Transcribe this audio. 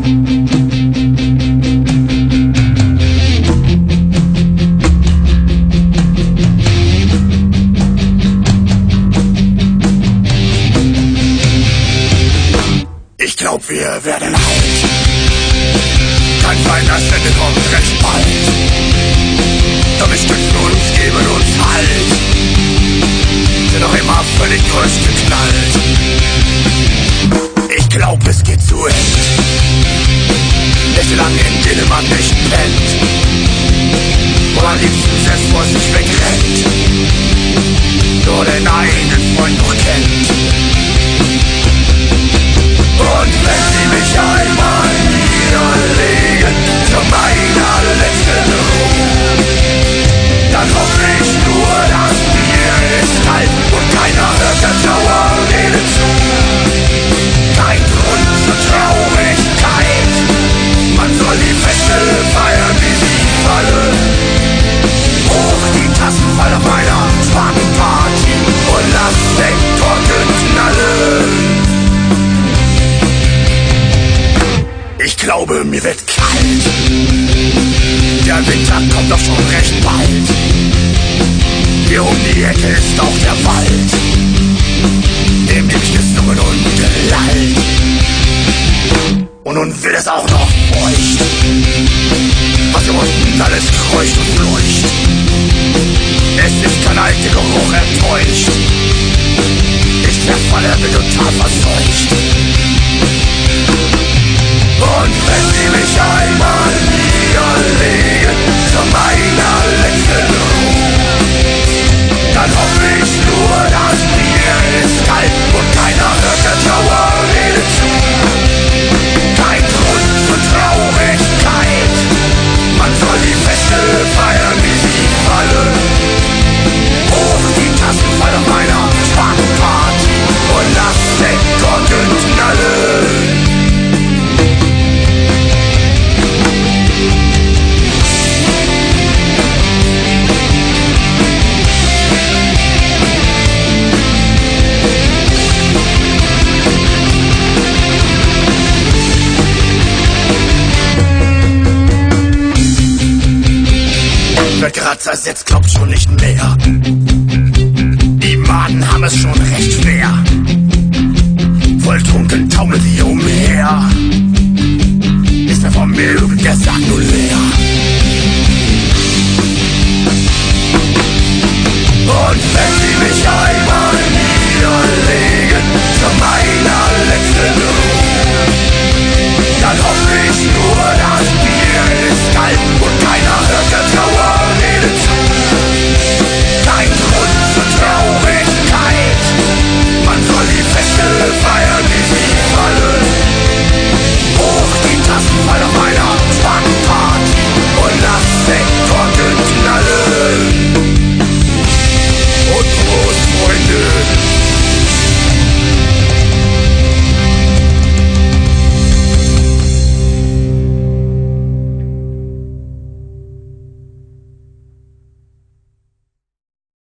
Ich glaub, wir werden alt. Kein Feind, das Ende kommt recht bald. Doch wir stützen uns, geben uns Halt. Sind noch immer völlig durchgeknallt. Ich glaub, es geht zu Ende. Nächtelang, in denen man nicht pennt. Wo man am liebsten selbst vor sich wegrennt. Nur den einen Freund noch kennt. Und wenn sie mich einmal niederlegen, zu meiner letzten Ruhe, dann hoffe ich nur, das Bier ist kalt und keiner hört der Trauerrede zu. Kein Grund zur Traurigkeit, man soll die Feste feiern, wie sie fallen. Hoch die Tassen fallen auf meiner Schwanenparty und lasst den Korken knallen. Ich glaube, mir wird kalt. Der Winter kommt doch schon recht bald. Hier um die Ecke ist auch der Wald. Dem nehm ich gesungen und gelallt. Und nun wird es auch noch feucht. Was hier unten alles kreucht und fleucht. Es ist kein alter Geruch enttäuscht. Ich zerfalle, bin total verseucht. Und wenn sie mich einmal niederlegen, zu meiner letzten Ruhe, dann hoffe ich nur, das Bier ist kalt und keiner hört der Trauerrede zu. Kein Grund zur Traurigkeit, man soll die Feste feiern, wie sie fallen. Hoch die Tassen fallen auf meiner Schwanenparty und lasst den Korken knallen. Wer grad zersetzt, glaubt schon nicht mehr. Die Maden haben es schon recht schwer. Volltrunken taumeln sie